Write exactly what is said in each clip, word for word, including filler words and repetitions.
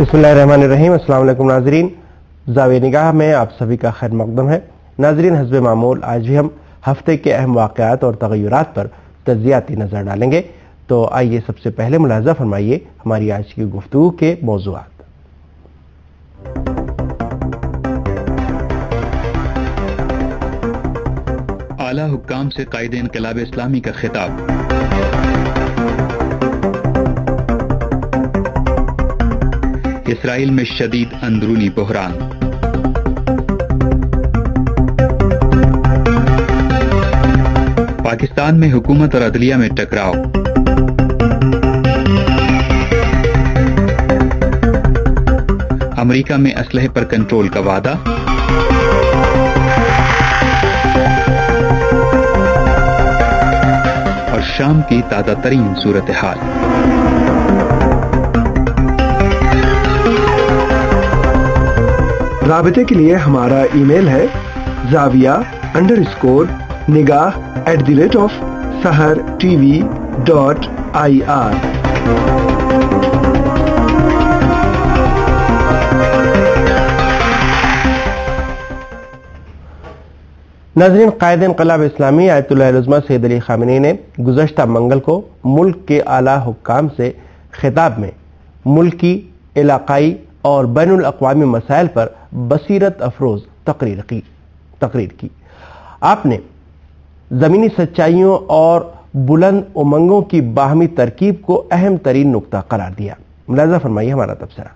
बिस्मिल्लाहिर्रहमानिर्रहीम। अस्सलाम वालेकुम नाजरीन, ज़ाविया निगाह में आप सभी का खैर मक़दम है। नाजरीन, हस्बे मामूल आज भी हम हफ्ते के अहम वाक़यात और तग़य्युरात पर तज़ियाती नज़र डालेंगे। तो आइए सबसे पहले मुलाज़ा फरमाइए हमारी आज की गुफ्तगू के मौज़ूआत। आला हुक्काम से कायदे इनक़िलाब इस्लामी का खिताब। इसराइल में शदीद अंदरूनी बहरान। पाकिस्तान में हुकूमत और अदलिया में टकराव। अमेरिका में असलहे पर कंट्रोल का वादा। और शाम की ताज़ा तरीन सूरत हाल। राबते के लिए हमारा ईमेल है ज़ाविया अंडर स्कोर निगाह at the rate of Sahar TV dot I R. नाज़रीन, कायदे इनक़िलाब इस्लामी आयतुल्लाह उज़्मा सैयद अली ख़ामेनी ने गुज़श्ता मंगल को मुल्क के आला हुक्काम से खिताब में मुल्की, इलाक़ाई और बैनुल अक़वामी मसाइल पर बसीरत अफरोज़ तकरीर की तकरीर की आपने ज़मीनी सच्चाइयों और बुलंद उमंगों की बाहमी तरकीब को अहम तरीन नुक्ता करार दिया। मुलाज़ा फरमाइए हमारा तबसरा।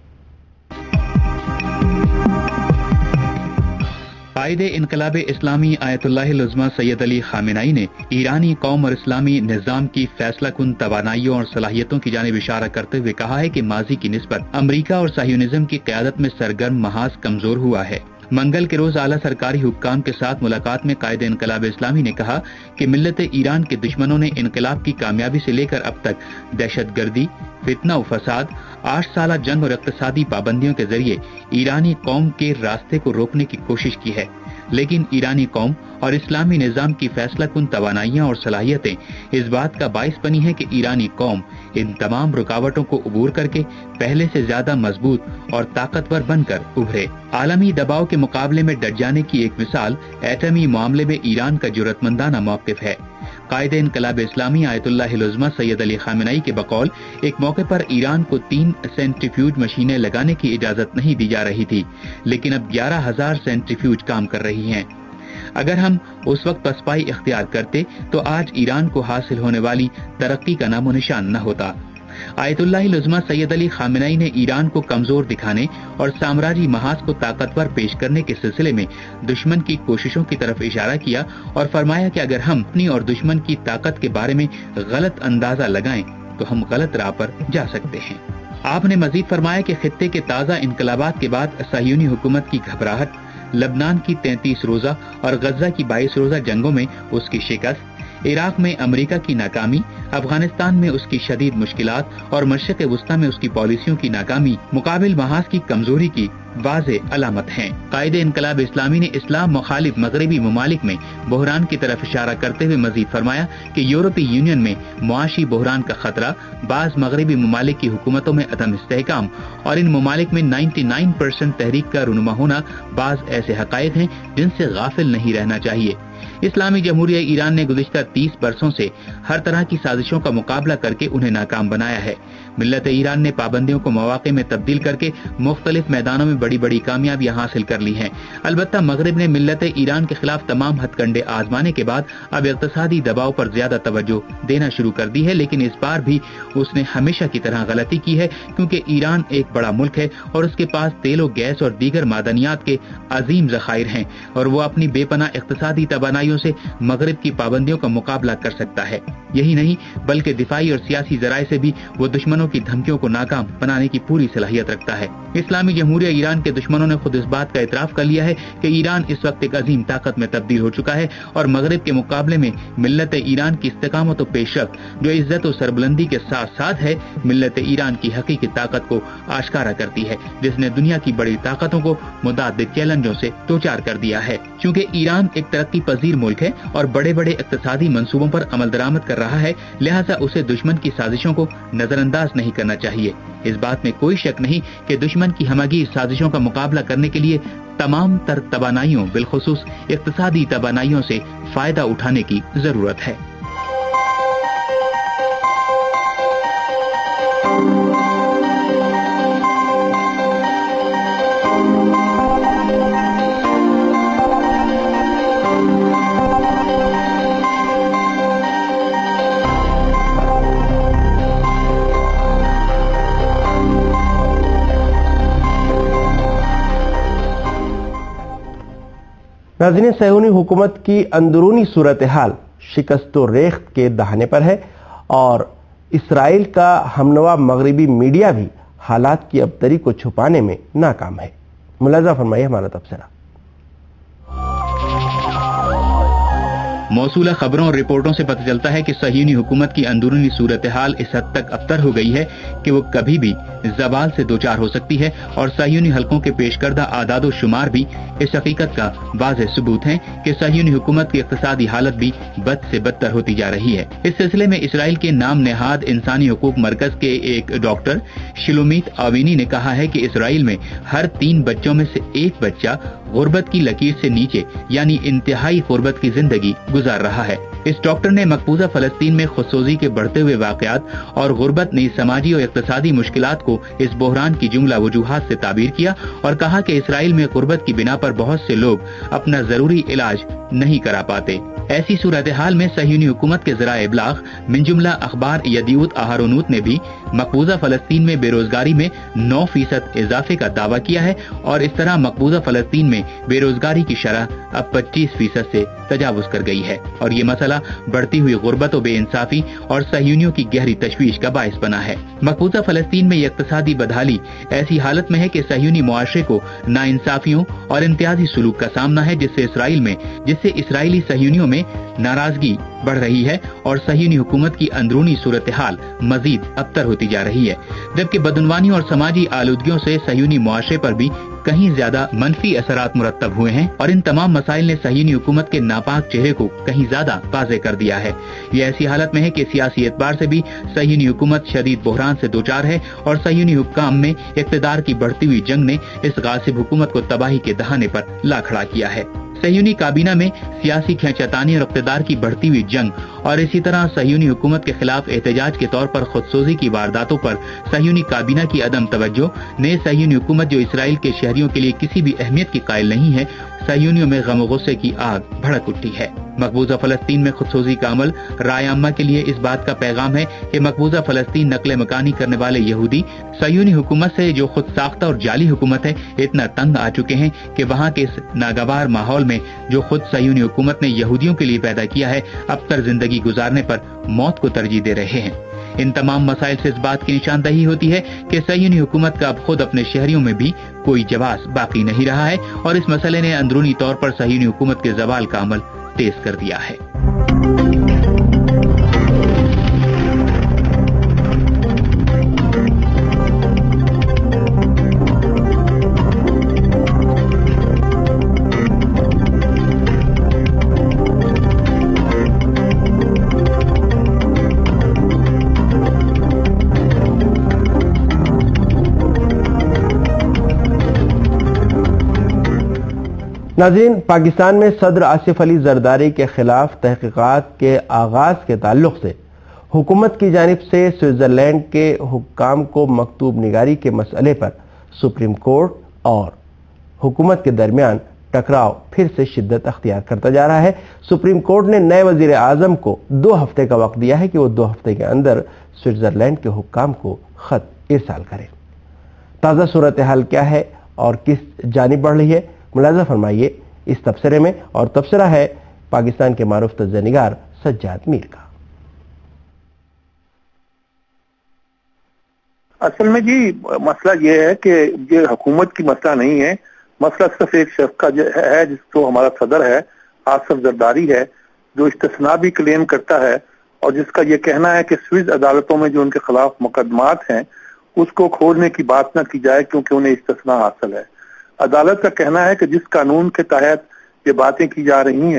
कायदे इनक़िलाब इस्लामी आयतुल्लाह उज़्मा सैयद अली ख़ामेनी ने ईरानी कौम और इस्लामी निज़ाम की फैसला कुन तवानाइयों और सलाहियतों की जानिब इशारा करते हुए कहा है कि माजी की निस्बत अमरीका और साहियोनिज़्म की क़यादत में सरगर्म महाज कमजोर हुआ है। मंगल के रोज आला सरकारी हुक्काम के साथ मुलाकात में कायदे इनक़िलाब इस्लामी ने कहा कि मिल्लत ईरान के दुश्मनों ने इनक़िलाब की कामयाबी से लेकर अब तक दहशतगर्दी, फितना और फसाद, आठ साल जंग और इक़्तिसादी पाबंदियों के जरिए ईरानी कौम के रास्ते को रोकने की कोशिश की है, लेकिन ईरानी कौम और इस्लामी निज़ाम की फैसला कुन तवानाइयाँ और सलाहियतें इस बात का बाइस बनी है कि ईरानी कौम इन तमाम रुकावटों को अबूर करके पहले से ज्यादा मजबूत और ताकतवर बनकर उभरे। आलमी दबाव के मुकाबले में डट जाने की एक मिसाल एटमी मामले में ईरान का जुर्रतमंदाना मौक़िफ़ है। कायदे इनक़िलाब इस्लामी आयतुल्लाह उज़्मा सैयद अली ख़ामेनी के बकौल एक मौके पर ईरान को तीन सेंट्रीफ्यूज मशीनें लगाने की इजाजत नहीं दी जा रही थी, लेकिन अब ग्यारह हजार सेंट्रीफ्यूज काम कर रही हैं। अगर हम उस वक्त पसपाई इख्तियार करते तो आज ईरान को हासिल होने वाली तरक्की का नामो निशान न होता। आयतुल्लाह उज़्मा सैयद अली ख़ामेनी ने ईरान को कमजोर दिखाने और साम्राज्यी महाज को ताकतवर पेश करने के सिलसिले में दुश्मन की कोशिशों की तरफ इशारा किया और फरमाया कि अगर हम अपनी और दुश्मन की ताकत के बारे में गलत अंदाजा लगाएं तो हम गलत राह पर जा सकते हैं। आपने मजीद फरमाया कि खित्ते के ताज़ा इनकलाबात के बाद साहियोनी हुकूमत की घबराहट, लबनान की तैंतीस रोजा और गजा की बाईस रोजा जंगों में उसकी शिकस्त, इराक में अमेरिका की नाकामी, अफगानिस्तान में उसकी शदीद मुश्किलात और मशरिक़ वस्ता में उसकी पॉलिसियों की नाकामी मुकाबिल महाज की कमजोरी की वाज़े अलामत हैं। कायदे इनक़िलाब इस्लामी ने इस्लाम मुखालिफ मगरबी ममालिक में बहरान की तरफ इशारा करते हुए मजीद फरमाया कि यूरोपीय यूनियन में मुआशी बहरान का खतरा, बाज़ मगरबी ममालिक की हुकूमतों में अदम इस्तेहकाम और इन ममालिक में निन्यानवे परसेंट तहरीक का रुनुमा होना बाज़ ऐसे हक़ाइक़ हैं जिनसे गाफिल नहीं रहना चाहिए। इस्लामी जमहूरिया ईरान ने गुज़िश्ता तीस बरसों से हर तरह की साजिशों का मुकाबला करके उन्हें नाकाम बनाया है। मिल्लत ईरान ने पाबंदियों को मौक़े में तब्दील करके मुख्तलिफ मैदानों में बड़ी बड़ी कामयाबियां हासिल कर ली हैं। अलबत्ता मगरिब ने मिल्लत ईरान के खिलाफ तमाम हथकंडे आजमाने के बाद अब इक़्तिसादी दबाव पर ज्यादा तवज्जो देना शुरू कर दी है, लेकिन इस बार भी उसने हमेशा की तरह गलती की है, क्योंकि ईरान एक बड़ा मुल्क है और उसके पास तेल और गैस और दीगर मादनियात के अजीम ज़खायर हैं और वो अपनी बेपनाह इक़्तिसादी तवानाइयों से मगरिब की पाबंदियों का मुकाबला कर सकता है। यही नहीं बल्कि दिफाई और सियासी जराए से भी वो दुश्मनों की धमकियों को नाकाम बनाने की पूरी सलाहियत रखता है। इस्लामी जमहूरिया ईरान के दुश्मनों ने खुद इस बात का इतराफ कर लिया है कि ईरान इस वक्त एक अजीम ताकत में तब्दील हो चुका है और मगरिब के मुकाबले में मिल्लत ईरान की इस्तेकामत और पेशरफ्त जो इज्जत और सरबुलंदी के साथ साथ है, मिल्लत ईरान की हकीकी ताकत को आश्कारा करती है, जिसने दुनिया की बड़ी ताकतों को मुताद्दिद चैलेंजों से दो चार कर दिया है। चूँकि ईरान एक तरक्की पजीर ملک ہے اور بڑے بڑے اقتصادی منصوبوں پر عمل درآمد کر رہا ہے، لہٰذا اسے دشمن کی سازشوں کو نظر انداز نہیں کرنا چاہیے۔ اس بات میں کوئی شک نہیں کہ دشمن کی ہمگیر سازشوں کا مقابلہ کرنے کے لیے تمام تر توانائیوں بالخصوص اقتصادی توانائیوں سے فائدہ اٹھانے کی ضرورت ہے۔ ناظرین، صہیونی حکومت کی اندرونی صورتحال شکست و ریخت کے دہانے پر ہے اور اسرائیل کا ہمنوا مغربی میڈیا بھی حالات کی ابتری کو چھپانے میں ناکام ہے۔ ملاحظہ فرمائیے ہمارا تبصرہ۔ موصولہ خبروں اور رپورٹوں سے پتہ چلتا ہے کہ صہیونی حکومت کی اندرونی صورتحال اس حد تک ابتر ہو گئی ہے کہ وہ کبھی بھی زوال سے دوچار ہو سکتی ہے، اور صہیونی حلقوں کے پیش کردہ اعداد و شمار بھی اس حقیقت کا واضح ثبوت ہیں کہ صہیونی حکومت کی اقتصادی حالت بھی بد سے بدتر ہوتی جا رہی ہے۔ اس سلسلے میں اسرائیل کے نام نہاد انسانی حقوق مرکز کے ایک ڈاکٹر شلومیت آوینی نے کہا ہے کہ اسرائیل میں ہر تین بچوں میں سے ایک بچہ غربت کی لکیر سے نیچے یعنی انتہائی غربت کی زندگی گزار رہا ہے۔ اس ڈاکٹر نے مقبوضہ فلسطین میں خودسوزی کے بڑھتے ہوئے واقعات اور غربت نے سماجی اور اقتصادی مشکلات کو اس بحران کی جملہ وجوہات سے تعبیر کیا اور کہا کہ اسرائیل میں غربت کی بنا پر بہت سے لوگ اپنا ضروری علاج نہیں کرا پاتے۔ ایسی صورتحال میں صہیونی حکومت کے ذرائع ابلاغ من جملہ اخبار یدیوت اہرونوت نے بھی مقبوضہ فلسطین میں بے روزگاری میں نو فیصد اضافے کا دعویٰ کیا ہے اور اس طرح مقبوضہ فلسطین میں بے روزگاری کی شرح اب پچیس فیصد سے تجاوز کر گئی ہے، اور یہ مسئلہ بڑھتی ہوئی غربت و بے انصافی اور صہیونیوں کی گہری تشویش کا باعث بنا ہے۔ مقبوضہ فلسطین میں یہ اقتصادی بدحالی ایسی حالت میں ہے کہ صہیونی معاشرے کو ناانصافیوں اور امتیازی سلوک کا سامنا ہے، جس سے اسرائیل میں جس سے اسرائیلی صہیونیوں میں ناراضگی بڑھ رہی ہے اور صہیونی حکومت کی اندرونی صورتحال مزید ابتر ہوتی جا رہی ہے، جبکہ بدعنوانیوں اور سماجی آلودگیوں سے صہیونی معاشرے پر بھی کہیں زیادہ منفی اثرات مرتب ہوئے ہیں، اور ان تمام مسائل نے صہیونی حکومت کے ناپاک چہرے کو کہیں زیادہ واضح کر دیا ہے۔ یہ ایسی حالت میں ہے کہ سیاسی اعتبار سے بھی صہیونی حکومت شدید بحران سے دوچار ہے، اور صہیونی حکام میں اقتدار کی بڑھتی ہوئی جنگ نے اس غاصب حکومت کو تباہی کے دہانے پر لا کھڑا کیا ہے۔ صہیونی کابینہ میں سیاسی کھینچتانی اور اقتدار کی بڑھتی ہوئی جنگ اور اسی طرح صہیونی حکومت کے خلاف احتجاج کے طور پر خودسوزی کی وارداتوں پر صہیونی کابینہ کی عدم توجہ نے صہیونی حکومت جو اسرائیل کے شہریوں کے لیے کسی بھی اہمیت کی قائل نہیں ہے، صہیونیوں میں غم و غصے کی آگ بھڑک اٹھی ہے۔ مقبوضہ فلسطین میں خودسوزی کا عمل رائے عامہ کے لیے اس بات کا پیغام ہے کہ مقبوضہ فلسطین نقل مکانی کرنے والے یہودی صہیونی حکومت سے جو خود ساختہ اور جعلی حکومت ہے اتنا تنگ آ چکے ہیں کہ وہاں کے اس ناگوار ماحول میں جو خود صہیونی حکومت نے یہودیوں کے لیے پیدا کیا ہے اب تر زندگی گزارنے پر موت کو ترجیح دے رہے ہیں۔ ان تمام مسائل سے اس بات کی نشاندہی ہوتی ہے کہ صہیونی حکومت کا اب خود اپنے شہریوں میں بھی کوئی جواز باقی نہیں رہا ہے، اور اس مسئلے نے اندرونی طور پر صہیونی حکومت کے زوال کا عمل تیز کر دیا ہے۔ ناظرین، پاکستان میں صدر آصف علی زرداری کے خلاف تحقیقات کے آغاز کے تعلق سے حکومت کی جانب سے سوئٹزرلینڈ کے حکام کو مکتوب نگاری کے مسئلے پر سپریم کورٹ اور حکومت کے درمیان ٹکراؤ پھر سے شدت اختیار کرتا جا رہا ہے۔ سپریم کورٹ نے نئے وزیر اعظم کو دو ہفتے کا وقت دیا ہے کہ وہ دو ہفتے کے اندر سوئٹزرلینڈ کے حکام کو خط ارسال کرے۔ تازہ صورتحال کیا ہے اور کس جانب بڑھ رہی ہے، ملاحظہ فرمائیے اس تبصرے میں، اور تبصرہ ہے پاکستان کے معروف تجزیہ نگار سجاد میر کا۔ اصل میں جی مسئلہ یہ ہے کہ یہ حکومت کی مسئلہ نہیں ہے، مسئلہ صرف ایک شخص کا ہے جس کو ہمارا صدر ہے آصف زرداری ہے، جو استثناء بھی کلیم کرتا ہے اور جس کا یہ کہنا ہے کہ سوئس عدالتوں میں جو ان کے خلاف مقدمات ہیں اس کو کھولنے کی بات نہ کی جائے کیونکہ انہیں استثناء حاصل ہے۔ عدالت کا کہنا ہے کہ جس قانون کے تحت یہ باتیں کی جا رہی ہیں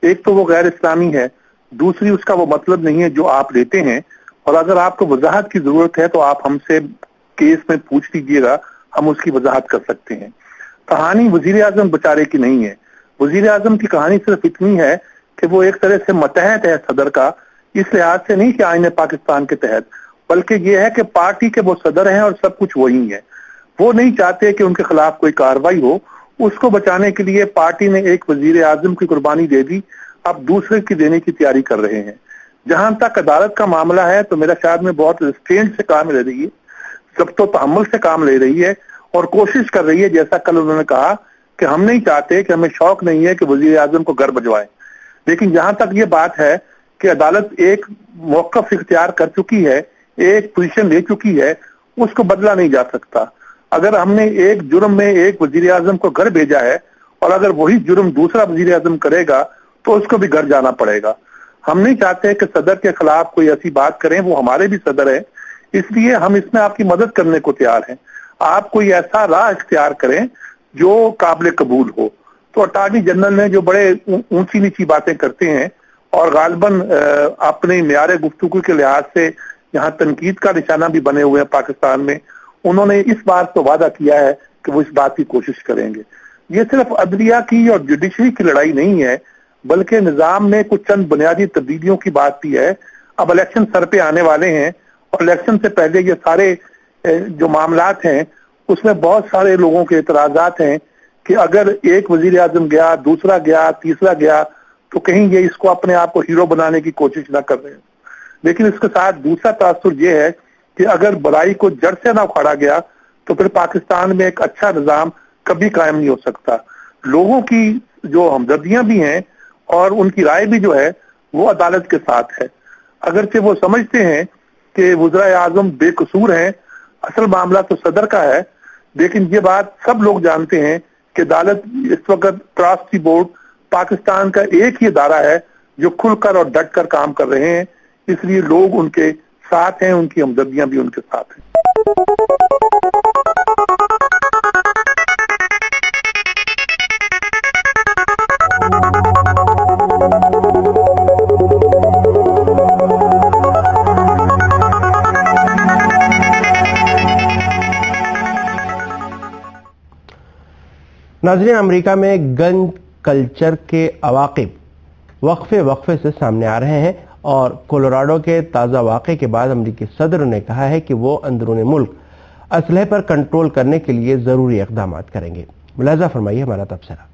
एक तो वो गैर इस्लामी है, दूसरी उसका वो मतलब नहीं है जो आप लेते हैं, और अगर आपको वजाहत की जरूरत है तो आप हमसे केस में पूछ लीजिएगा, हम उसकी वजाहत कर सकते हैं। कहानी वजीर आजम बेचारे की नहीं है। वजीर आजम की कहानी सिर्फ इतनी है कि वो एक तरह से मतहत है सदर का, इस लिहाज से नहीं कि आईने पाकिस्तान के तहत, बल्कि ये है कि पार्टी के वो सदर हैं और सब कुछ वही है। वो नहीं चाहते कि उनके खिलाफ कोई कार्रवाई हो। उसको बचाने के लिए पार्टी ने एक वजीर आजम की कुर्बानी दे दी, अब दूसरे की देने की तैयारी कर रहे हैं। जहां तक अदालत का मामला है तो मेरा ख्याल में बहुत रिस्ट्रेंट से काम ले रही है, सब तो तहम्मुल से काम ले रही है और कोशिश कर रही है, जैसा कल उन्होंने कहा कि हम नहीं चाहते, कि हमें शौक नहीं है कि वजीर आजम को घर भिजवाएं। लेकिन जहां तक ये बात है कि अदालत एक मौक़िफ़ इख्तियार कर चुकी है, एक पोजीशन ले चुकी है, उसको बदला नहीं जा सकता। अगर हमने एक जुर्म में एक वजीर आजम को घर भेजा है और अगर वही जुर्म दूसरा वजीर आजम करेगा तो उसको भी घर जाना पड़ेगा। हम नहीं चाहते कि सदर के खिलाफ कोई ऐसी बात करें, वो हमारे भी सदर है, इसलिए हम इसमें आपकी मदद करने को तैयार हैं। आप कोई ऐसा राह इख्तियार करें जो काबिल कबूल हो। तो अटॉर्नी जनरल ने जो बड़े ऊंची नीची बातें करते हैं और गालिबन अपने म्यार गुफ्तगू के लिहाज से यहाँ तनकीद का निशाना भी बने हुए हैं पाकिस्तान में, उन्होंने इस बात को वादा किया है कि वो इस बात की कोशिश करेंगे। ये सिर्फ अदलिया की और जुडिशरी की लड़ाई नहीं है, बल्कि निजाम में कुछ चंद बुनियादी तब्दीलियों की बात भी है। अब इलेक्शन सर पे आने वाले हैं और इलेक्शन से पहले ये सारे जो मामलात हैं उसमें बहुत सारे लोगों के एतराजात हैं कि अगर एक वजीर आजम गया, दूसरा गया, तीसरा गया, तो कहीं ये इसको अपने आप को हीरो बनाने की कोशिश ना कर रहे हैं। लेकिन इसके साथ दूसरा तासुर ये है कि अगर बुराई को जड़ से ना उखाड़ा गया तो फिर पाकिस्तान में एक अच्छा निजाम कभी कायम नहीं हो सकता। लोगों की जो हमदर्दियां भी हैं और उनकी राय भी जो है वो अदालत के साथ है। अगरचे वो समझते हैं कि वज़ीर आज़म बेकसूर हैं, असल मामला तो सदर का है, लेकिन ये बात सब लोग जानते हैं कि अदालत इस वक्त क्रॉस दी बोर्ड पाकिस्तान का एक ही इदारा है जो खुलकर और डट कर काम कर रहे हैं, इसलिए लोग उनके साथ हैं, उनकी हमदर्दियां भी उनके साथ हैं। नाज़रीन, अमेरिका में गन कल्चर के अवाक़िब वक्फे वक्फे से सामने आ रहे हैं और कोलोराडो के ताज़ा वाक़े के बाद अमेरिकी सदर ने कहा है कि वो अंदरूनी मुल्क असलहे पर कंट्रोल करने के लिए ज़रूरी इक़दाम करेंगे। मुलाज़ा फरमाइए हमारा तबसरा।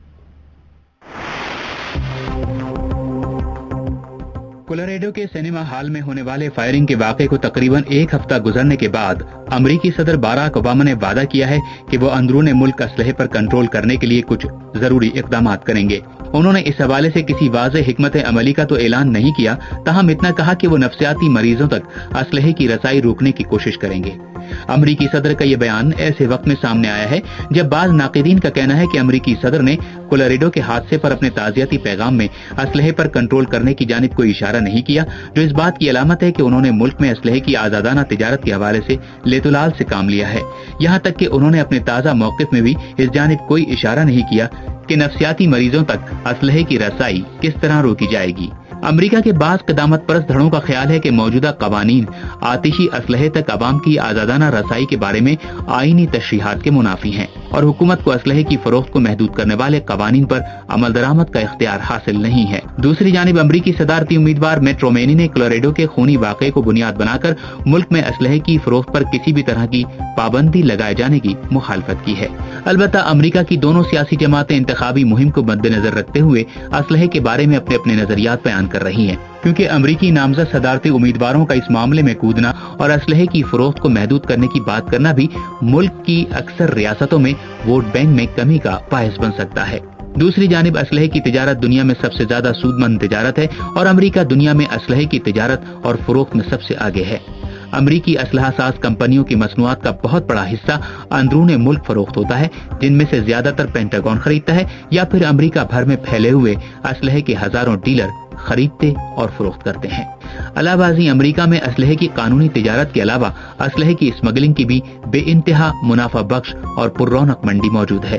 कोलोराडो के सिनेमा हॉल में होने वाले फायरिंग के वाक़े को तकरीबन एक हफ्ता गुजरने के बाद अमरीकी सदर बाराक ओबामा ने वादा किया है कि वो अंदरूनी मुल्क असलहे पर कंट्रोल करने के लिए कुछ जरूरी इक़दाम करेंगे। उन्होंने इस हवाले से किसी वाज़ेह हिकमत अमली का तो ऐलान नहीं किया, ताहम इतना कहा कि वो नफ्सियाती मरीजों तक असलहे की रसाई रोकने की कोशिश करेंगे। अमरीकी सदर का यह बयान ऐसे वक्त में सामने आया है जब बाज़ नाक़िदीन का कहना है कि अमरीकी सदर ने कोलोराडो के हादसे पर अपने ताज़ियती पैगाम में असलहे पर कंट्रोल करने की जानिब कोई इशारा नहीं किया, जो इस बात की अलामत है कि उन्होंने मुल्क में असलहे की आजादाना तिजारत के हवाले से लेतुलाल से काम लिया है। यहाँ तक कि उन्होंने अपने ताज़ा मौक़िफ़ में भी इस जानिब कोई इशारा नहीं किया कि नफ्सियाती मरीजों तक असलहे की रसाई किस तरह रोकी जाएगी। अमेरिका के बाज़ क़दामत परस्त धड़ों का ख्याल है कि मौजूदा कवानीन आतिशी असलहे तक अवाम की आजादाना रसाई के बारे में आईनी तशरीहात के मुनाफी हैं और हुकूमत को असलहे की फरोख्त को महदूद करने वाले कवानीन पर अमल दरामद का इख्तियार हासिल नहीं है। दूसरी जानिब अमरीकी सदारती उम्मीदवार मिट रोमेनी ने कोलोराडो के खूनी वाक़े को बुनियाद बनाकर मुल्क में असलहे की फरोख्त पर किसी भी तरह की पाबंदी लगाए जाने की मुखालफत की है। अलबत्ता अमरीका की दोनों सियासी जमातें इंतखाबी मुहिम को मद्देनजर रखते हुए असलहे के बारे में अपने अपने नजरियात बयान कर रही हैं, क्योंकि अमरीकी नामजद सदारती उम्मीदवारों का इस मामले में कूदना और असलहे की फरोख्त को महदूद करने की बात करना भी मुल्क की अक्सर रियासतों में वोट बैंक में कमी का बायस बन सकता है। दूसरी जानिब असलहे की तिजारत दुनिया में सबसे ज्यादा सूदमंद तिजारत है और अमरीका दुनिया में असलहे की तिजारत और फरोख्त में सबसे आगे है। अमरीकी असलहा साज कंपनियों की मसनूआत का बहुत बड़ा हिस्सा अंदरूनी मुल्क फरोख्त होता है, जिनमें से ज्यादातर पेंटागन खरीदता है या फिर अमरीका भर में फैले हुए असलहे के हजारों डीलर खरीदते और फरोख्त करते हैं। अलावाजी अमरीका में असलहे की कानूनी तिजारत के अलावा असलहे की स्मगलिंग की भी बेइंतहा मुनाफा बख्श और पुर्रौनक मंडी मौजूद है,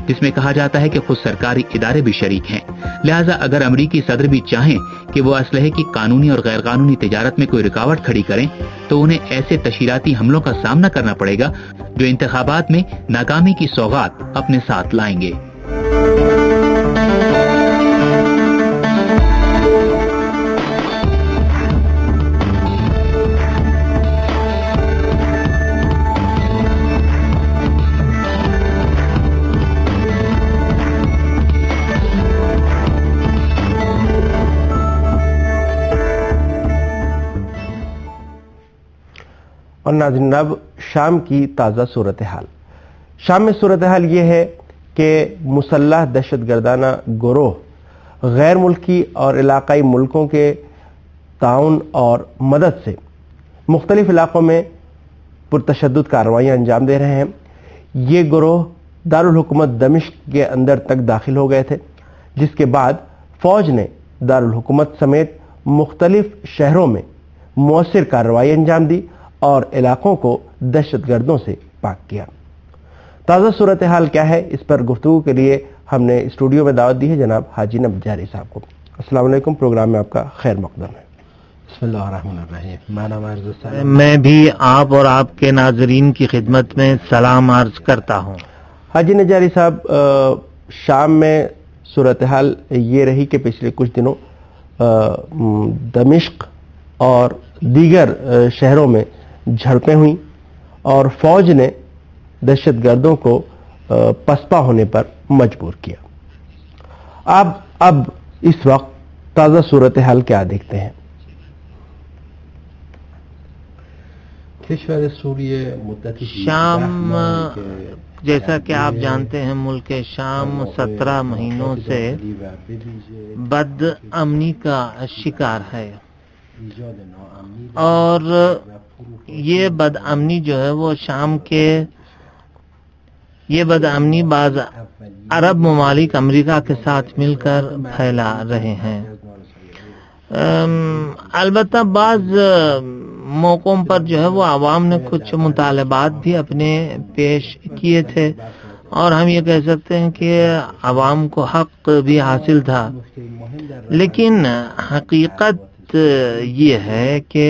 جس میں کہا جاتا ہے کہ خود سرکاری ادارے بھی شریک ہیں، لہٰذا اگر امریکی صدر بھی چاہیں کہ وہ اسلحے کی قانونی اور غیر قانونی تجارت میں کوئی رکاوٹ کھڑی کریں تو انہیں ایسے تشہیراتی حملوں کا سامنا کرنا پڑے گا جو انتخابات میں ناکامی کی سوغات اپنے ساتھ لائیں گے۔ اور ناظرین، اب شام کی تازہ صورتحال۔ شام میں صورتحال یہ ہے کہ مسلح دہشت گردانہ گروہ غیر ملکی اور علاقائی ملکوں کے تعاون اور مدد سے مختلف علاقوں میں پرتشدد کارروائیاں انجام دے رہے ہیں۔ یہ گروہ دارالحکومت دمشق کے اندر تک داخل ہو گئے تھے، جس کے بعد فوج نے دارالحکومت سمیت مختلف شہروں میں مؤثر کارروائی انجام دی اور علاقوں کو دہشت گردوں سے پاک کیا۔ تازہ صورتحال کیا ہے، اس پر گفتگو کے لیے ہم نے اسٹوڈیو میں دعوت دی ہے جناب حاجی نجاری صاحب کو۔ السلام علیکم، پروگرام میں آپ کا خیر مقدم ہے۔ بسم اللہ الرحمن الرحیم۔ میں بھی آپ اور آپ کے ناظرین کی خدمت میں سلام عرض کرتا ہوں۔ حاجی نجاری صاحب، شام میں صورتحال یہ رہی کہ پچھلے کچھ دنوں دمشق اور دیگر شہروں میں جھڑپیں ہوئیں اور فوج نے دہشت گردوں کو پسپا ہونے پر مجبور کیا۔ آپ اب اس وقت تازہ صورتحال کیا دیکھتے ہیں؟ شام، جیسا کہ آپ جانتے ہیں، ملک شام سترہ مہینوں سے بد امنی کا شکار ہے اور یہ بد امنی جو ہے وہ شام کے یہ بد امنی بعض عرب ممالک امریکہ کے ساتھ مل کر پھیلا رہے ہیں۔ البتہ بعض موقعوں پر جو ہے وہ عوام نے کچھ مطالبات بھی اپنے پیش کیے تھے اور ہم یہ کہہ سکتے ہیں کہ عوام کو حق بھی حاصل تھا، لیکن حقیقت یہ ہے کہ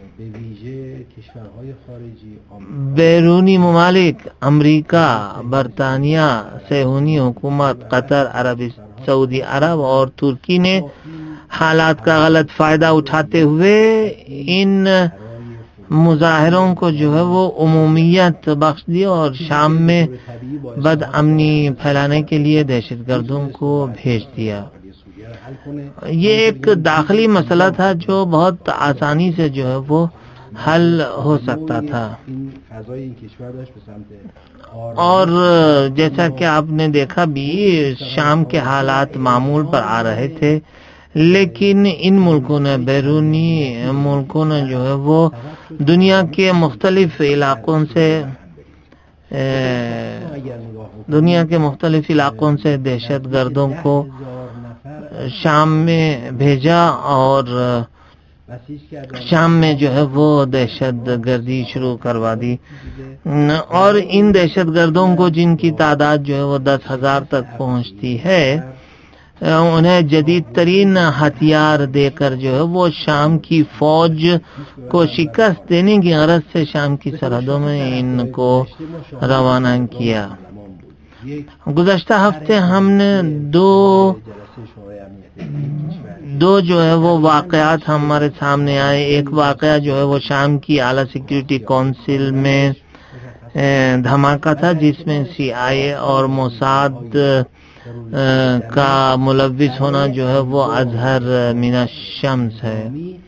بیرونی ممالک امریکہ، برطانیہ، صہیونی حکومت، قطر، عرب سعودی عرب اور ترکی نے حالات کا غلط فائدہ اٹھاتے ہوئے ان مظاہروں کو جو ہے وہ عمومیت بخش دی اور شام میں بد امنی پھیلانے کے لیے دہشت گردوں کو بھیج دیا۔ یہ ایک داخلی مسئلہ تھا جو بہت آسانی سے جو ہے وہ حل ہو سکتا تھا اور جیسا کہ آپ نے دیکھا بھی شام کے حالات معمول پر آ رہے تھے، لیکن ان ملکوں نے بیرونی ملکوں نے جو ہے وہ دنیا کے مختلف علاقوں سے دنیا کے مختلف علاقوں سے دہشت گردوں کو شام میں بھیجا اور شام میں جو ہے وہ دہشت گردی شروع کروا دی اور ان دہشت گردوں کو جن کی تعداد جو ہے وہ دس ہزار تک پہنچتی ہے، انہیں جدید ترین ہتھیار دے کر جو ہے وہ شام کی فوج کو شکست دینے کی غرض سے شام کی سرحدوں میں ان کو روانہ کیا۔ گزشتہ ہفتے ہم نے دو دو جو ہے وہ واقعات ہمارے سامنے آئے۔ ایک واقعہ جو ہے وہ شام کی اعلیٰ سیکیورٹی کونسل میں دھماکہ تھا جس میں سی آئی اے اور موساد کا ملوث ہونا جو ہے وہ اظہر من الشمس ہے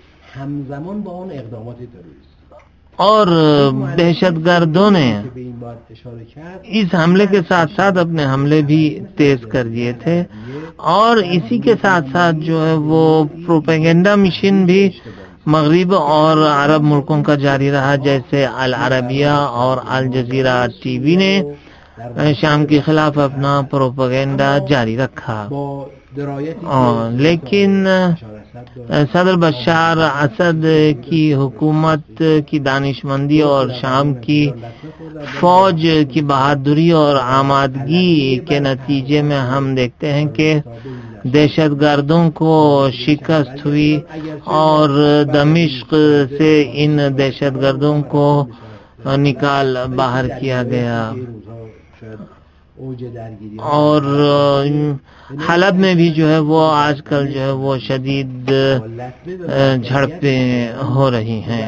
اور دہشت گردوں نے اس حملے کے ساتھ ساتھ اپنے حملے بھی تیز کر دیے تھے اور اسی کے ساتھ ساتھ جو ہے وہ پروپیگنڈا مشن بھی مغرب اور عرب ملکوں کا جاری رہا، جیسے العربیہ اور الجزیرہ ٹی وی نے شام کے خلاف اپنا پروپیگنڈا جاری رکھا، لیکن صدر بشار اسد کی حکومت کی دانشمندی اور شام کی فوج کی بہادری اور آمادگی کے نتیجے میں ہم دیکھتے ہیں کہ دہشت گردوں کو شکست ہوئی اور دمشق سے ان دہشت گردوں کو نکال باہر کیا گیا، اور حلب میں بھی جو ہے وہ آج کل جو ہے وہ شدید جھڑپیں ہو رہی ہیں۔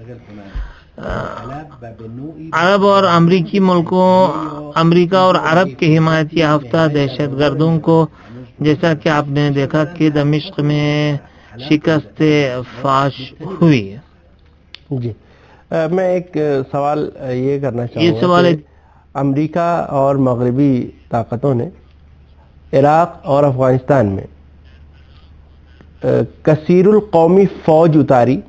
عرب اور امریکی ملکوں امریکہ اور عرب کے حمایت یافتہ دہشت گردوں کو، جیسا کہ آپ نے دیکھا کہ دمشق میں شکست فاش ہوئی۔ جی میں ایک سوال یہ کرنا چاہوں یہ گا، سوال امریکہ اور مغربی طاقتوں نے عراق اور افغانستان میں کثیر القومی فوج اتاری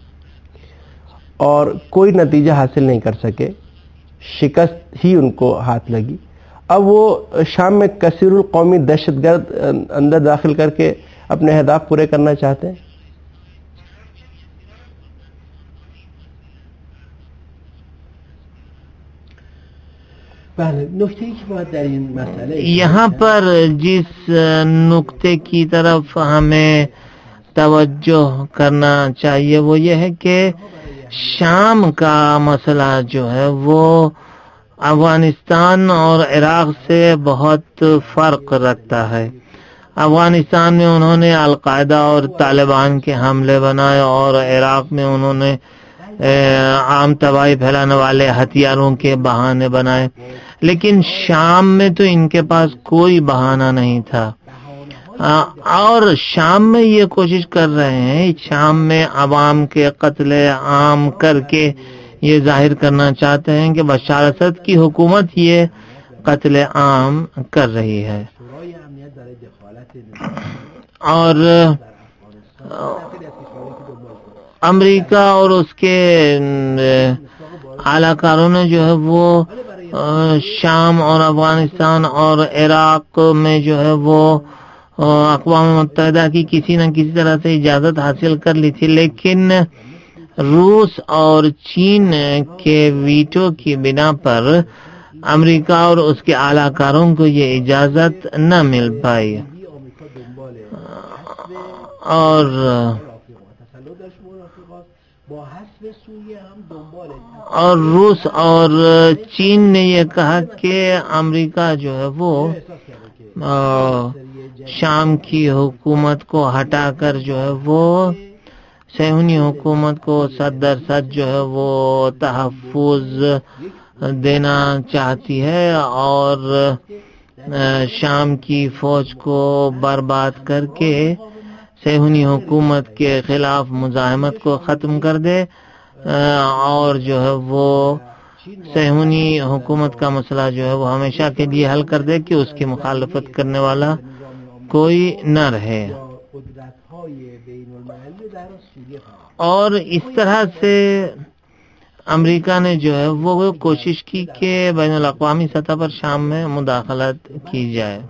اور کوئی نتیجہ حاصل نہیں کر سکے، شکست ہی ان کو ہاتھ لگی۔ اب وہ شام میں کثیر القومی دہشت گرد اندر داخل کر کے اپنے اہداف پورے کرنا چاہتے ہیں۔ یہاں پر جس نقطے کی طرف ہمیں توجہ کرنا چاہیے وہ یہ ہے کہ شام کا مسئلہ جو ہے وہ افغانستان اور عراق سے بہت فرق رکھتا ہے۔ افغانستان میں انہوں نے القاعدہ اور طالبان کے حملے بنائے، اور عراق میں انہوں نے عام تباہی پھیلانے والے ہتھیاروں کے بہانے بنائے، لیکن شام میں تو ان کے پاس کوئی بہانہ نہیں تھا، اور شام میں یہ کوشش کر رہے ہیں، شام میں عوام کے قتل عام کر کے یہ ظاہر کرنا چاہتے ہیں کہ بشار اسد کی حکومت یہ قتل عام کر رہی ہے، اور امریکہ اور اس کے اعلی کاروں نے جو ہے وہ شام اور افغانستان اور عراق میں جو ہے وہ اقوام متحدہ کی کسی نہ کسی طرح سے اجازت حاصل کر لی تھی، لیکن روس اور چین کے ویٹو کی بنا پر امریکہ اور اس کے اعلی کاروں کو یہ اجازت نہ مل پائی، اور اور روس اور چین نے یہ کہا کہ امریکہ جو ہے وہ شام کی حکومت کو ہٹا کر جو ہے وہ صہیونی حکومت کو صد درصد جو ہے وہ تحفظ دینا چاہتی ہے، اور شام کی فوج کو برباد کر کے صہیونی حکومت کے خلاف مزاحمت کو ختم کر دے، اور جو ہے وہ صہیونی حکومت کا مسئلہ جو ہے وہ ہمیشہ کے لیے حل کر دے کہ اس کی مخالفت کرنے والا کوئی نہ رہے۔ اور اس طرح سے امریکہ نے جو ہے وہ کوشش کی کہ بین الاقوامی سطح پر شام میں مداخلت کی جائے۔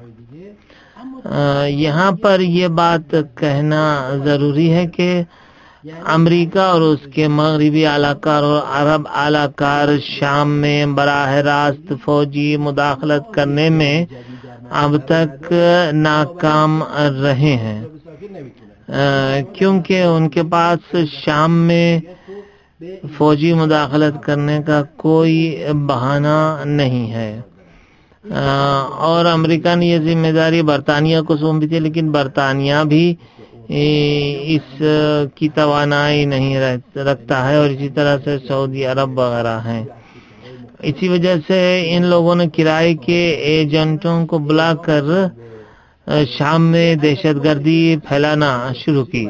یہاں پر یہ بات کہنا ضروری ہے کہ امریکہ اور اس کے مغربی اعلی کار اور عرب اعلی کار شام میں براہ راست فوجی مداخلت کرنے میں اب تک ناکام رہے ہیں، کیونکہ ان کے پاس شام میں فوجی مداخلت کرنے کا کوئی بہانہ نہیں ہے، اور امریکہ نے یہ ذمہ داری برطانیہ کو سونپی تھی، لیکن برطانیہ بھی اس کی توانائی نہیں رکھتا ہے، اور اسی طرح سے سعودی عرب وغیرہ ہیں۔ اسی وجہ سے ان لوگوں نے کرائے کے ایجنٹوں کو بلا کر شام میں دہشت گردی پھیلانا شروع کی،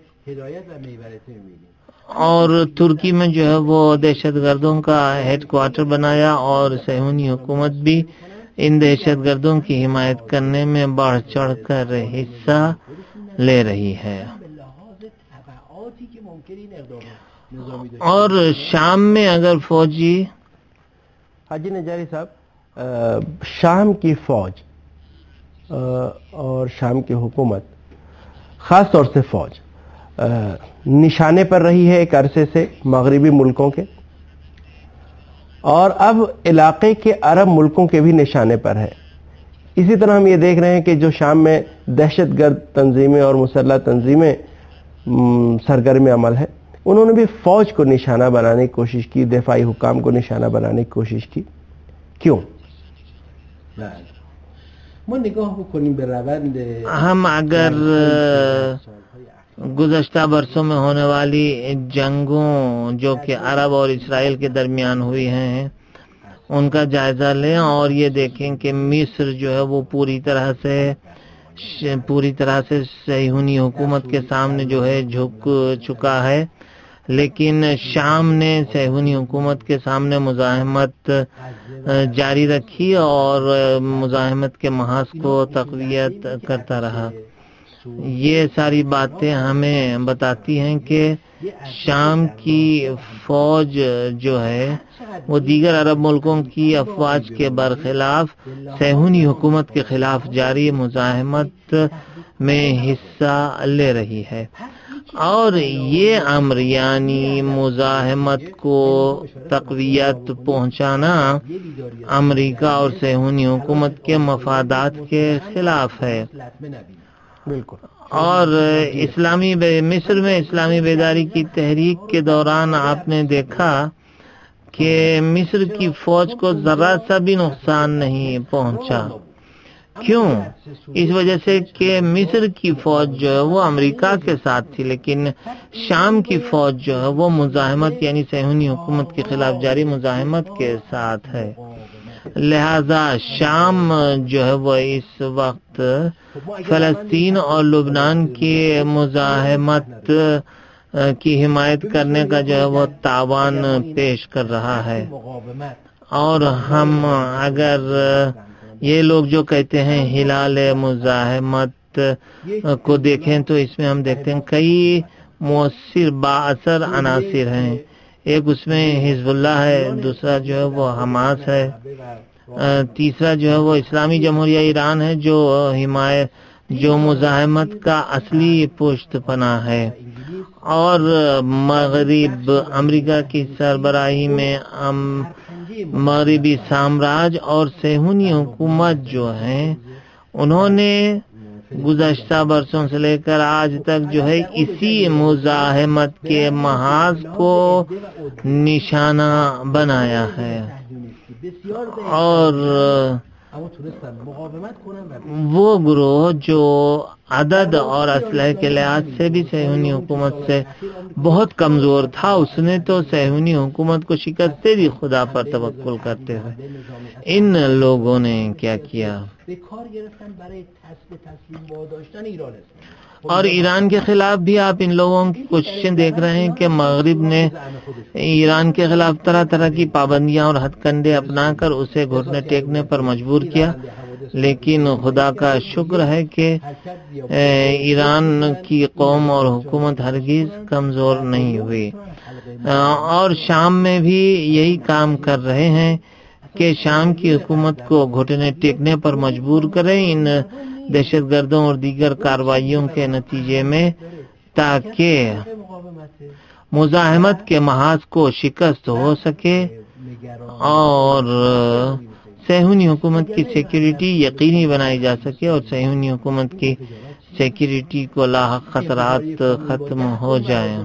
اور ترکی میں جو ہے وہ دہشت گردوں کا ہیڈ کوارٹر بنایا، اور صہیونی حکومت بھی ان دہشت گردوں کی حمایت کرنے میں بڑھ چڑھ کر حصہ لے رہی ہے۔ اور شام میں اگر فوجی حاجی نجاری صاحب، شام کی فوج اور شام کی حکومت، خاص طور سے فوج نشانے پر رہی ہے ایک عرصے سے مغربی ملکوں کے، اور اب علاقے کے عرب ملکوں کے بھی نشانے پر ہے۔ اسی طرح ہم یہ دیکھ رہے ہیں کہ جو شام میں دہشت گرد تنظیمیں اور مسلح تنظیمیں سرگرم عمل ہے، انہوں نے بھی فوج کو نشانہ بنانے کی کوشش کی، دفاعی حکام کو نشانہ بنانے کی کوشش کی۔ کیوں؟ ہم اگر گزشتہ برسوں میں ہونے والی جنگوں جو کہ عرب اور اسرائیل کے درمیان ہوئی ہیں ان کا جائزہ لیں اور یہ دیکھیں کہ مصر جو ہے وہ پوری طرح سے پوری طرح سے صہیونی حکومت کے سامنے جو ہے جھک چکا ہے، لیکن شام نے صہیونی حکومت کے سامنے مزاحمت جاری رکھی اور مزاحمت کے محاذ کو تقویت کرتا رہا۔ یہ ساری باتیں ہمیں بتاتی ہیں کہ شام کی فوج جو ہے وہ دیگر عرب ملکوں کی افواج کے برخلاف صہیونی حکومت کے خلاف جاری مزاحمت میں حصہ لے رہی ہے، اور یہ امر یعنی مزاحمت کو تقویت پہنچانا امریکہ اور صہیونی حکومت کے مفادات کے خلاف ہے۔ بالکل۔ اور اسلامی مصر میں اسلامی بیداری کی تحریک کے دوران آپ نے دیکھا کہ مصر کی فوج کو ذرا سا بھی نقصان نہیں پہنچا۔ کیوں؟ اس وجہ سے کہ مصر کی فوج جو ہے وہ امریکہ کے ساتھ تھی، لیکن شام کی فوج جو ہے وہ مزاحمت یعنی صہیونی حکومت کے خلاف جاری مزاحمت کے ساتھ ہے۔ لہذا شام جو ہے وہ اس وقت فلسطین اور لبنان کی مزاحمت کی حمایت کرنے کا جو ہے وہ تاوان پیش کر رہا ہے، اور ہم اگر یہ لوگ جو کہتے ہیں ہلال مزاحمت کو دیکھیں تو اس میں ہم دیکھتے ہیں کئی مؤثر بااثر عناصر ہیں۔ ایک اس میں حزب اللہ ہے، دوسرا جو ہے وہ حماس ہے، تیسرا جو ہے وہ اسلامی جمہوریہ ایران ہے جو حمایت جو مزاحمت کا اصلی پشت پناہ ہے، اور مغرب امریکہ کی سربراہی میں مغربی سامراج اور صہیونی حکومت جو ہیں انہوں نے گزشتہ برسوں سے لے کر آج تک جو ہے اسی مزاحمت کے محاذ کو نشانہ بنایا ہے، اور وہ گروہ جو عدد اور اسلحے کے لحاظ سے بھی صہیونی حکومت سے بہت کمزور تھا، اس نے تو صہیونی حکومت کو شکست دے دی خدا پر توکل کرتے ہوئے۔ ان لوگوں نے کیا کیا؟ اور ایران کے خلاف بھی آپ ان لوگوں کی کوششیں دیکھ رہے ہیں کہ مغرب نے ایران کے خلاف طرح طرح کی پابندیاں اور ہتھ کنڈے اپنا کر اسے گھٹنے ٹیکنے پر مجبور کیا، لیکن خدا کا شکر ہے کہ ایران کی قوم اور حکومت ہرگز کمزور نہیں ہوئی، اور شام میں بھی یہی کام کر رہے ہیں کہ شام کی حکومت کو گھٹنے ٹیکنے پر مجبور کریں ان دہشت گردوں اور دیگر کارروائیوں کے نتیجے میں، تاکہ مزاحمت کے محاذ کو شکست ہو سکے اور صہیونی حکومت کی سیکیورٹی یقینی بنائی جا سکے اور صہیونی حکومت کی سیکیورٹی کو لاحق خطرات ختم ہو جائیں۔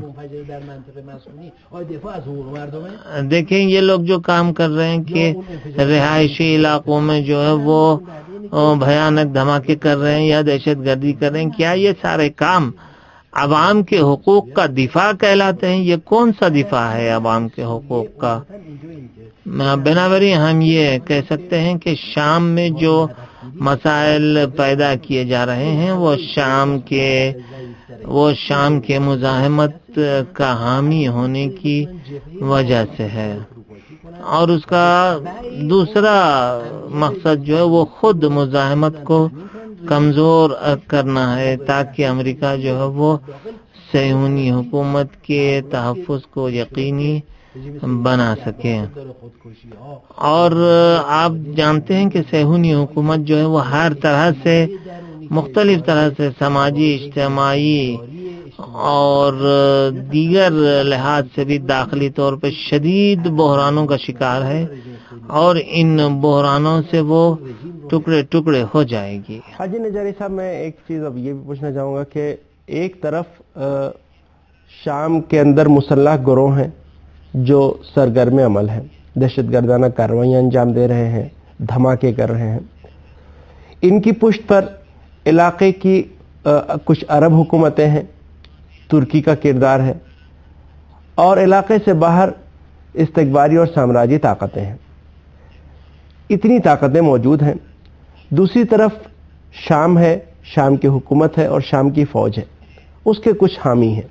دیکھیں یہ لوگ جو کام کر رہے ہیں کہ رہائشی علاقوں میں جو ہے وہ بھیانک دھماکے کر رہے ہیں یا دہشت گردی کر رہے ہیں، کیا یہ سارے کام عوام کے حقوق کا دفاع کہلاتے ہیں؟ یہ کون سا دفاع ہے عوام کے حقوق کا؟ بنابراین ہم یہ کہہ سکتے ہیں کہ شام میں جو مسائل پیدا کیے جا رہے ہیں وہ شام کے وہ شام کے مزاحمت کا حامی ہونے کی وجہ سے ہے، اور اس کا دوسرا مقصد جو ہے وہ خود مزاحمت کو کمزور کرنا ہے، تاکہ امریکہ جو ہے وہ صہیونی حکومت کے تحفظ کو یقینی بنا سکے۔ اور آپ جانتے ہیں کہ صہیونی حکومت جو ہے وہ ہر طرح سے مختلف طرح سے سماجی، اجتماعی اور دیگر لحاظ سے بھی داخلی طور پر شدید بحرانوں کا شکار ہے اور ان بحرانوں سے وہ ٹکڑے ٹکڑے ہو جائے گی۔ حاجی نجاری صاحب، میں ایک چیز اب یہ بھی پوچھنا چاہوں گا کہ ایک طرف شام کے اندر مسلح گروہ ہیں جو سرگرم عمل ہیں، دہشت گردانہ کارروائیاں انجام دے رہے ہیں، دھماکے کر رہے ہیں، ان کی پشت پر علاقے کی کچھ عرب حکومتیں ہیں، ترکی کا کردار ہے، اور علاقے سے باہر استکباری اور سامراجی طاقتیں ہیں۔ اتنی طاقتیں موجود ہیں، دوسری طرف شام ہے، شام کی حکومت ہے اور شام کی فوج ہے، اس کے کچھ حامی ہیں۔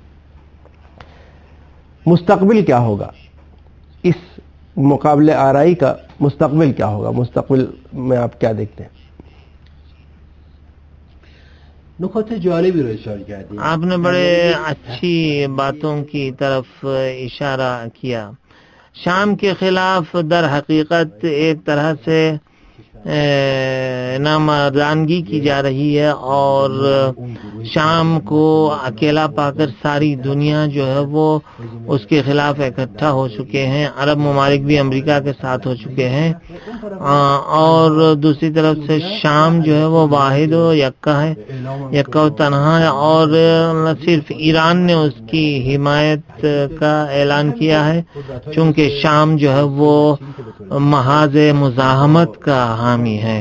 مستقبل کیا ہوگا اس مقابلے آرائی کا؟ مستقبل کیا ہوگا؟ مستقبل میں آپ کیا دیکھتے ہیں؟ نکات جالبی رو اشاره کردیم۔ آپ نے بڑے اچھی باتوں کی طرف اشارہ کیا۔ شام کے خلاف در حقیقت ایک طرح سے نامردانگی کی جا رہی ہے اور شام کو اکیلا پا کر ساری دنیا جو ہے وہ اس کے خلاف اکٹھا ہو چکے ہیں۔ عرب ممالک بھی امریکہ کے ساتھ ہو چکے ہیں اور دوسری طرف سے شام جو ہے وہ واحد و یکا ہے، یکا و تنہا ہے، اور نہ صرف ایران نے اس کی حمایت کا اعلان کیا ہے، چونکہ شام جو ہے وہ محاذ مزاحمت کا حامی ہے،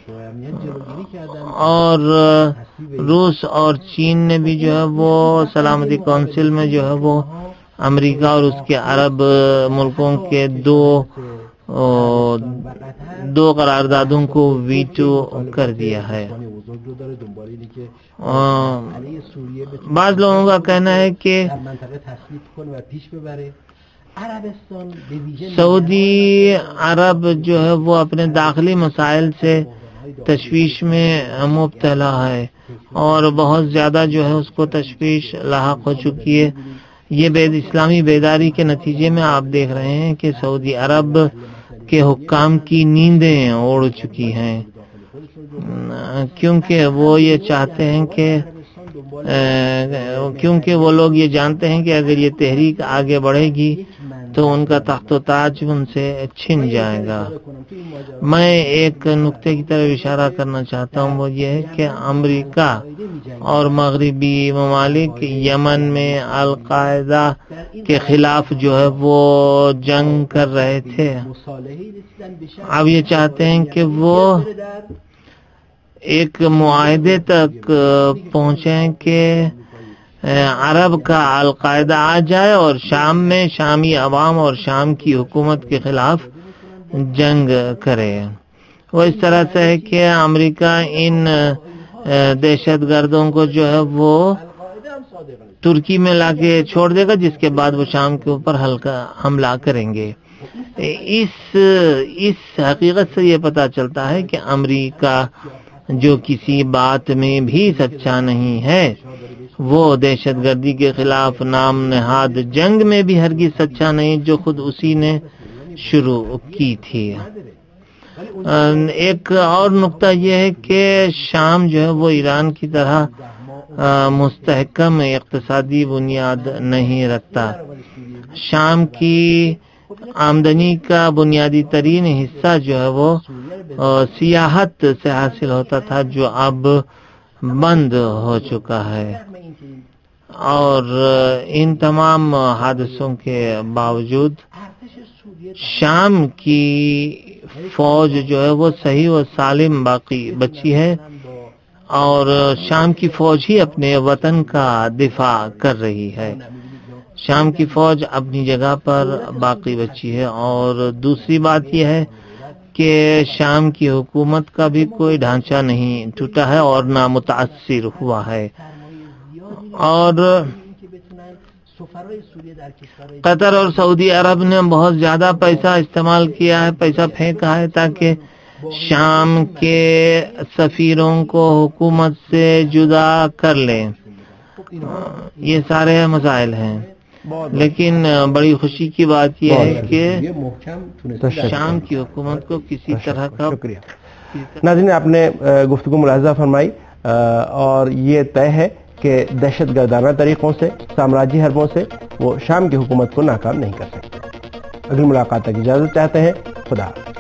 اور روس اور چین نے بھی جو ہے وہ سلامتی کونسل میں جو ہے وہ امریکہ اور اس کے عرب ملکوں کے دو دو قراردادوں کو ویٹو کر دیا ہے۔ بعض لوگوں کا کہنا ہے کہ سعودی عرب جو ہے وہ اپنے داخلی مسائل سے تشویش میں مبتلا ہے اور بہت زیادہ جو ہے اس کو تشویش لاحق ہو چکی ہے۔ یہ بید اسلامی بیداری کے نتیجے میں آپ دیکھ رہے ہیں کہ سعودی عرب کے حکام کی نیندیں اڑ چکی ہیں، کیونکہ وہ یہ چاہتے ہیں کہ کیونکہ وہ لوگ یہ جانتے ہیں کہ اگر یہ تحریک آگے بڑھے گی تو ان کا تخت و تاج ان سے چھن جائے گا۔ میں ایک نقطے کی طرف اشارہ کرنا چاہتا ہوں، وہ یہ ہے کہ امریکہ اور مغربی ممالک یمن میں القاعدہ کے خلاف جو ہے وہ جنگ کر رہے تھے، اب یہ چاہتے ہیں کہ وہ ایک معاہدے تک پہنچیں کہ عرب کا القاعدہ آ جائے اور شام میں شامی عوام اور شام کی حکومت کے خلاف جنگ کرے۔ وہ اس طرح سے ہے کہ امریکہ ان دہشت گردوں کو جو ہے وہ ترکی میں لا کے چھوڑ دے گا، جس کے بعد وہ شام کے اوپر ہلکا حملہ کریں گے۔ اس اس حقیقت سے یہ پتہ چلتا ہے کہ امریکہ جو کسی بات میں بھی سچا نہیں ہے، وہ دہشت گردی کے خلاف نام نہاد جنگ میں بھی ہرگز سچا نہیں جو خود اسی نے شروع کی تھی۔ ایک اور نقطہ یہ ہے کہ شام جو ہے وہ ایران کی طرح مستحکم اقتصادی بنیاد نہیں رکھتا۔ شام کی آمدنی کا بنیادی ترین حصہ جو ہے وہ سیاحت سے حاصل ہوتا تھا، جو اب بند ہو چکا ہے، اور ان تمام حادثوں کے باوجود شام کی فوج جو ہے وہ صحیح و سالم باقی بچی ہے، اور شام کی فوج ہی اپنے وطن کا دفاع کر رہی ہے۔ شام کی فوج اپنی جگہ پر باقی بچی ہے، اور دوسری بات یہ ہے کہ شام کی حکومت کا بھی کوئی ڈھانچہ نہیں ٹوٹا ہے اور نہ متاثر ہوا ہے، اور قطر اور سعودی عرب نے بہت زیادہ پیسہ استعمال کیا ہے، پیسہ پھینکا ہے تاکہ شام کے سفیروں کو حکومت سے جدا کر لیں۔ یہ سارے مسائل ہیں، لیکن بڑی خوشی کی بات یہ ہے کہ شام کی حکومت کو کسی طرح کا شکریہ۔ ناظرین، آپ نے گفتگو ملاحظہ فرمائی اور یہ طے ہے کہ دہشت گردانہ طریقوں سے، سامراجی حربوں سے وہ شام کی حکومت کو ناکام نہیں کر سکتے۔ اگلی ملاقات تک اجازت چاہتے ہیں، خدا حافظ۔